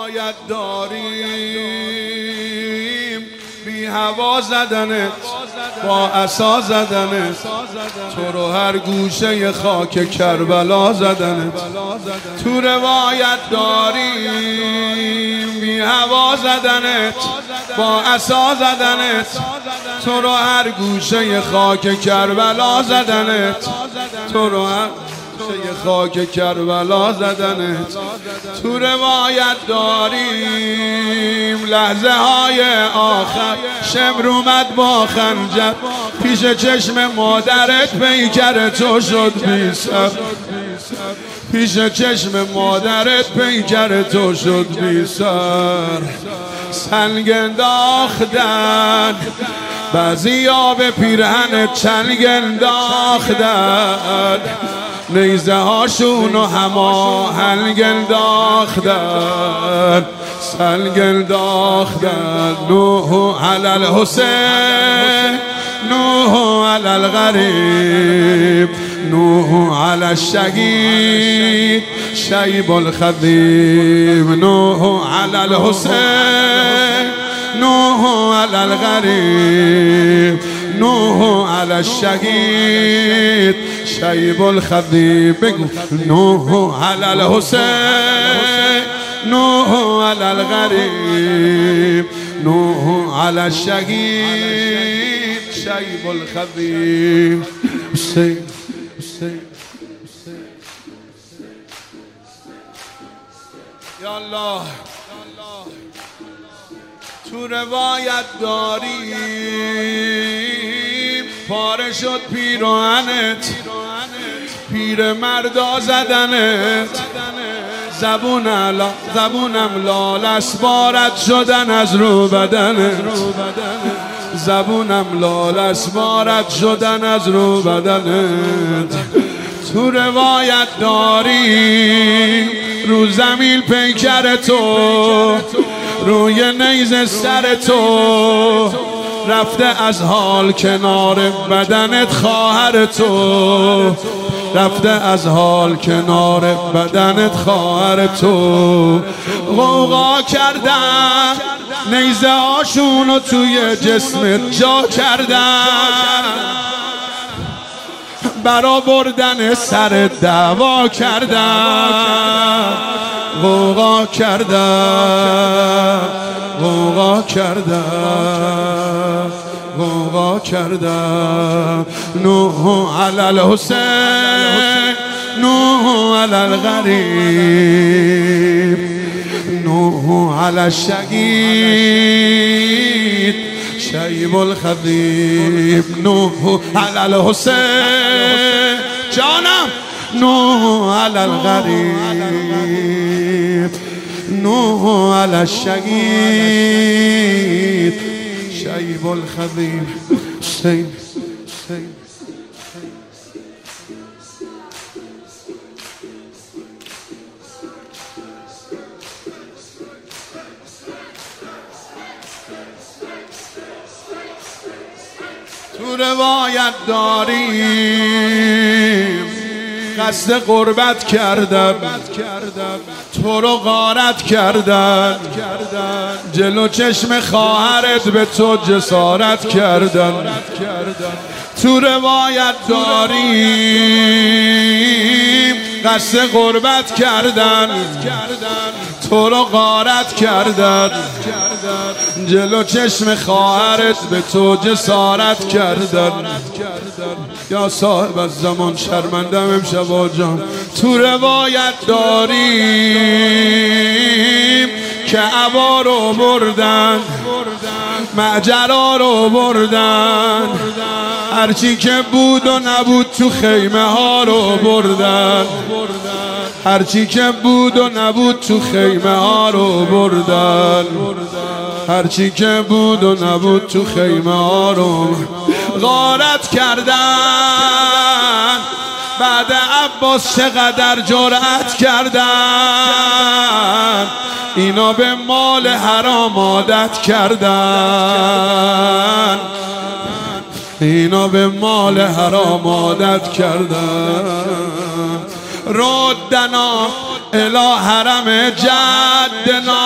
روایت داریم بی هوا زدنت با عصا زدنت تو رو هر گوشه خاک کربلا زدنت تو روایت داریم بی هوا زدنت با عصا زدنت تو رو هر گوشه خاک کربلا زدنت تو رو هر خاک کربلا زدنت تو روایت داریم لحظه های آخر شمر اومد با خنجر پیش چشم مادرت پیکر تو شد بی سر پیش چشم مادرت پیکر تو شد بی سر سنگ انداختن بعضیا به پیرهنت چنگ انداختن نیزه هاشون و هماهنگ انداختن سنگ انداختن نوح علی الحسین نوح علی الغریب نوح علی الشهید شیب الخضیب نوح علی الحسین نوح علی الغریب نوح علی الشهید شیب الخضیب بگو نوح علی الحسین نوح علی الغریب نوح علی الشهید شیب الخضیب حسین حسین یا الله تو روایت داریم پاره شد پیراهنت پیر مردا زدنت زبونم لال اسبارت شدن از رو بدنت زبونم لال اسبارت شدن از رو بدنت تو روایت داریم رو زمین پیکر تو روی نیزه سر تو رفته از حال کنار بدنت خواهر تو رفته از حال کنار بدنت خواهر تو غوغا کردن نیزه هاشونو توی جسمت جا کردن برا بردن سر دعوا کردن غوغا کردن غوغا کردن غوغا کردن نوح علی الحسین نوح علی الغریب نوح علی الشهید شیب الخضیب نوح علی الحسین جانم نوح علی الغریب نوح علی الشهید شیب الخضیب حسین حسین تو روایت داریم قصد قربت کردم تو رو غارت کردن جلو چشم خواهرت به تو جسارت کردن تو روایت داریم قصد قربت کردن تو رو غارت کردن جلو چشم خواهرت به تو جسارت کردن یا صاحب از زمان شرمندم امشب جان تو روایت داریم که عبا رو بردن معجرا رو بردن هرچی که بود و نبود تو خیمه ها رو بردن هرچی که بود و نبود تو خیمه ها رو بردن هرچی که بود و نبود تو خیمه ها رو غارت کردن بعد عباس چقدر جرأت کردن اینا به مال حرام عادت کردن اینا به مال حرام عادت کردن ردنا الى حرم جدنا،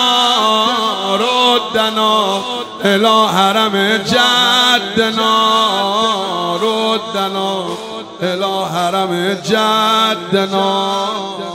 ردنا الى حرم جدنا، ردنا الى حرم جدنا.